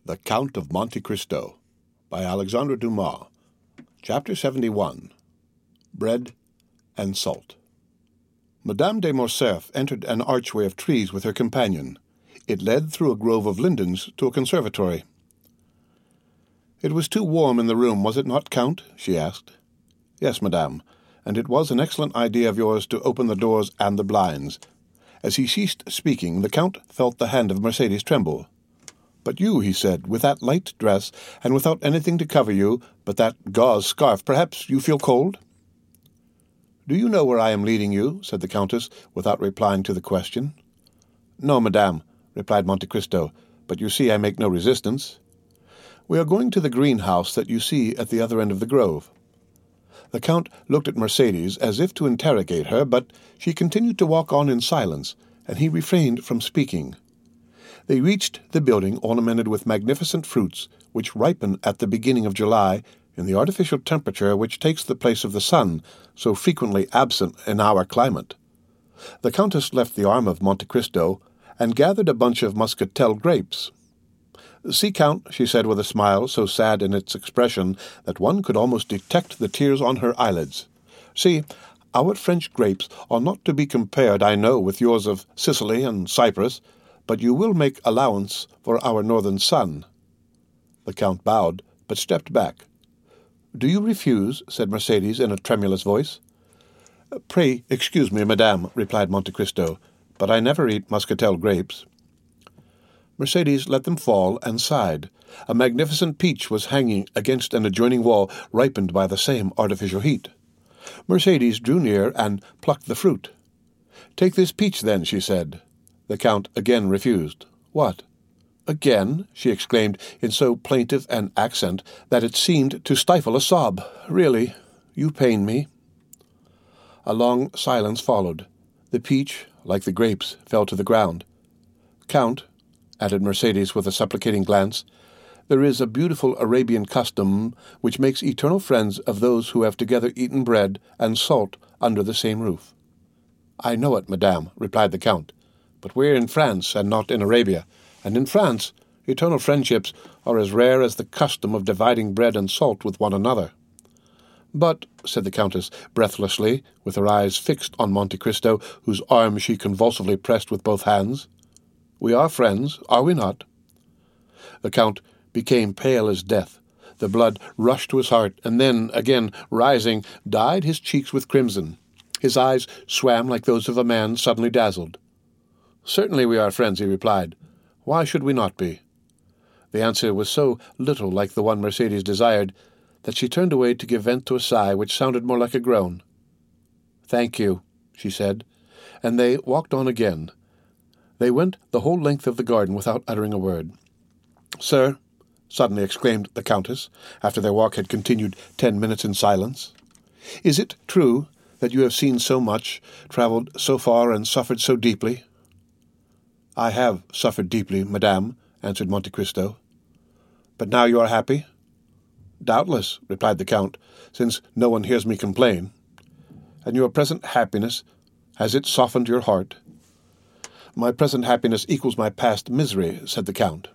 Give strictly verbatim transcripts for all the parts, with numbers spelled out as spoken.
The Count of Monte Cristo by Alexandre Dumas. Chapter seventy-one. Bread and Salt. Madame de Morcerf entered an archway of trees with her companion. It led through a grove of lindens to a conservatory. "It was too warm in the room, was it not, Count?" she asked. "Yes, madame, and it was an excellent idea of yours to open the doors and the blinds." As he ceased speaking, the Count felt the hand of Mercédès tremble. "But you," he said, "with that light dress, and without anything to cover you but that gauze scarf, perhaps you feel cold?" "Do you know where I am leading you?" said the Countess, without replying to the question. "No, madame," replied Monte Cristo, "but you see I make no resistance. We are going to the greenhouse that you see at the other end of the grove." The Count looked at Mercédès as if to interrogate her, but she continued to walk on in silence, and he refrained from speaking. They reached the building ornamented with magnificent fruits, which ripen at the beginning of July in the artificial temperature which takes the place of the sun, so frequently absent in our climate. The Countess left the arm of Monte Cristo and gathered a bunch of muscatel grapes. "See, Count," she said with a smile so sad in its expression that one could almost detect the tears on her eyelids. "See, our French grapes are not to be compared, I know, with yours of Sicily and Cyprus, but you will make allowance for our northern sun." The Count bowed, but stepped back. "Do you refuse?" said Mercédès in a tremulous voice. "Pray excuse me, madame," replied Monte Cristo, "but I never eat muscatel grapes." Mercédès let them fall and sighed. A magnificent peach was hanging against an adjoining wall, ripened by the same artificial heat. Mercédès drew near and plucked the fruit. "Take this peach, then," she said. The Count again refused. "What? Again?" she exclaimed in so plaintive an accent that it seemed to stifle a sob. "Really, you pain me." A long silence followed. The peach, like the grapes, fell to the ground. "Count," added Mercédès with a supplicating glance, "there is a beautiful Arabian custom which makes eternal friends of those who have together eaten bread and salt under the same roof." "I know it, madame," replied the Count, "but we're in France and not in Arabia, and in France eternal friendships are as rare as the custom of dividing bread and salt with one another." "But," said the Countess breathlessly, with her eyes fixed on Monte Cristo, whose arm she convulsively pressed with both hands, "we are friends, are we not?" The Count became pale as death. The blood rushed to his heart, and then, again rising, dyed his cheeks with crimson. His eyes swam like those of a man suddenly dazzled. "Certainly we are friends," he replied. "Why should we not be?" The answer was so little like the one Mercédès desired that she turned away to give vent to a sigh which sounded more like a groan. "Thank you," she said, and they walked on again. They went the whole length of the garden without uttering a word. "Sir," suddenly exclaimed the Countess, after their walk had continued ten minutes in silence, "is it true that you have seen so much, travelled so far, and suffered so deeply?" "I have suffered deeply, madame," answered Monte Cristo. "But now you are happy?" "Doubtless," replied the Count, "since no one hears me complain." "And your present happiness, has it softened your heart?" "My present happiness equals my past misery," said the Count.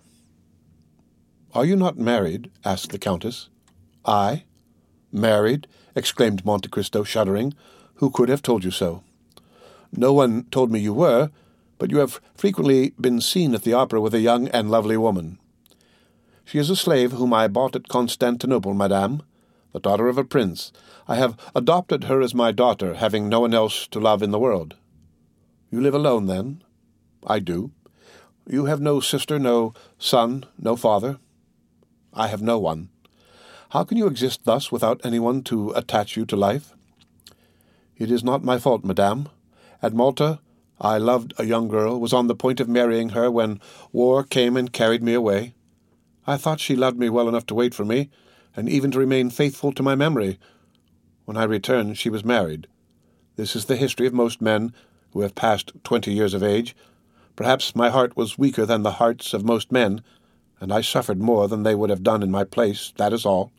"Are you not married?" asked the Countess. "I? Married?" exclaimed Monte Cristo, shuddering. "Who could have told you so?" "No one told me you were, but you have frequently been seen at the opera with a young and lovely woman." "She is a slave whom I bought at Constantinople, madame, the daughter of a prince. I have adopted her as my daughter, having no one else to love in the world." "You live alone, then?" "I do." "You have no sister, no son, no father?" "I have no one." "How can you exist thus without anyone to attach you to life?" "It is not my fault, madame. At Malta I loved a young girl, was on the point of marrying her when war came and carried me away. I thought she loved me well enough to wait for me, and even to remain faithful to my memory. When I returned, she was married. This is the history of most men who have passed twenty years of age. Perhaps my heart was weaker than the hearts of most men, and I suffered more than they would have done in my place, that is all."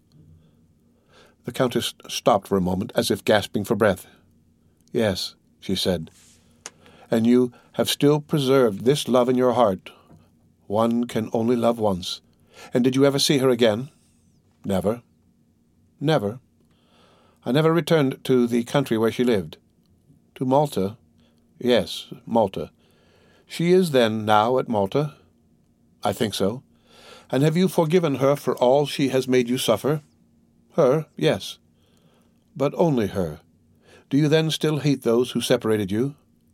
The Countess stopped for a moment, as if gasping for breath. "Yes," she said. "And you have still preserved this love in your heart. One can only love once. And did you ever see her again? Never. Never. I never returned to the country where she lived. To Malta? Yes, Malta. She is, then, now at Malta? I think so. And have you forgiven her for all she has made you suffer? Her, yes. But only her. Do you then still hate those who separated you?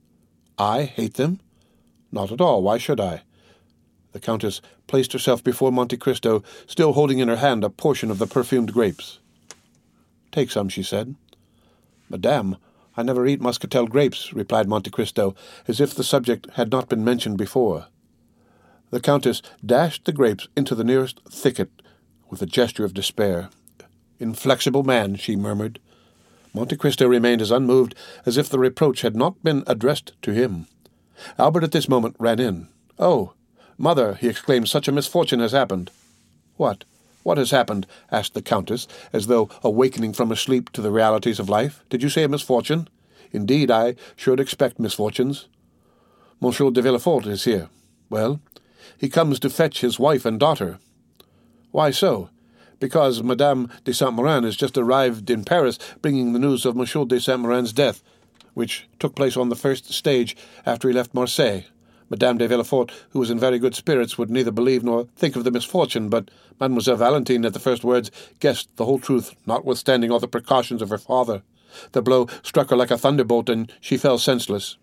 I hate them? Not at all. Why should I? The Countess placed herself before Monte Cristo, still holding in her hand a portion of the perfumed grapes. Take some, she said. Madame, I never eat muscatel grapes, replied Monte Cristo, as if the subject had not been mentioned before. The Countess dashed the grapes into the nearest thicket with a gesture of despair. Inflexible man, she murmured. Monte Cristo remained as unmoved as if the reproach had not been addressed to him. Albert at this moment ran in. Oh, mother, he exclaimed, such a misfortune has happened. What? What has happened? Asked the Countess, as though awakening from a sleep to the realities of life. Did you say a misfortune? Indeed, I should expect misfortunes. Monsieur de Villefort is here. Well, he comes to fetch his wife and daughter. Why so? Because Madame de Saint-Méran has just arrived in Paris, bringing the news of Monsieur de Saint-Méran's death, which took place on the first stage after he left Marseille. Madame de Villefort, who was in very good spirits, would neither believe nor think of the misfortune, but Mademoiselle Valentine, at the first words, guessed the whole truth, notwithstanding all the precautions of her father. The blow struck her like a thunderbolt, and she fell senseless.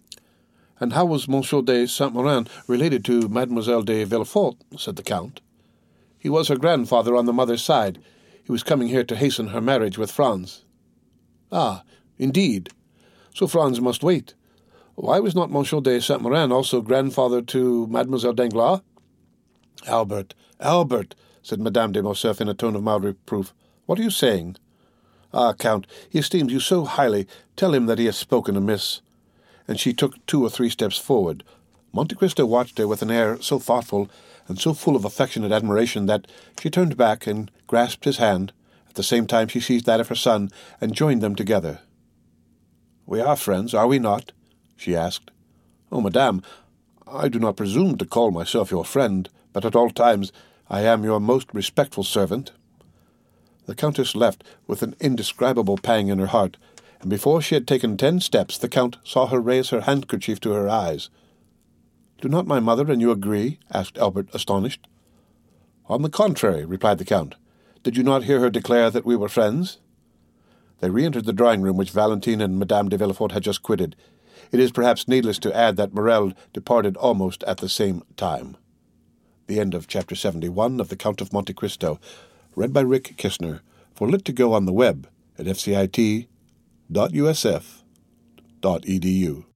And how was Monsieur de Saint-Méran related to Mademoiselle de Villefort? Said the Count. He was her grandfather on the mother's side. He was coming here to hasten her marriage with Franz. Ah, indeed. So Franz must wait. Why was not Monsieur de Saint-Méran also grandfather to Mademoiselle Danglars? Albert, Albert, said Madame de Morcerf in a tone of mild reproof. What are you saying? Ah, Count, he esteems you so highly. Tell him that he has spoken amiss. And she took two or three steps forward. Monte Cristo watched her with an air so thoughtful and so full of affectionate admiration that she turned back and grasped his hand. At the same time she seized that of her son and joined them together. We are friends, are we not? She asked. Oh, madame, I do not presume to call myself your friend, but at all times I am your most respectful servant. The Countess left with an indescribable pang in her heart, and before she had taken ten steps the Count saw her raise her handkerchief to her eyes. Do not my mother and you agree? Asked Albert, astonished. On the contrary, replied the Count. Did you not hear her declare that we were friends? They re-entered the drawing-room which Valentine and Madame de Villefort had just quitted. It is perhaps needless to add that Morrel departed almost at the same time. The end of Chapter seventy-one of The Count of Monte Cristo, read by Rick Kistner, for Lit to Go on the web at f c i t dot u s f dot e d u.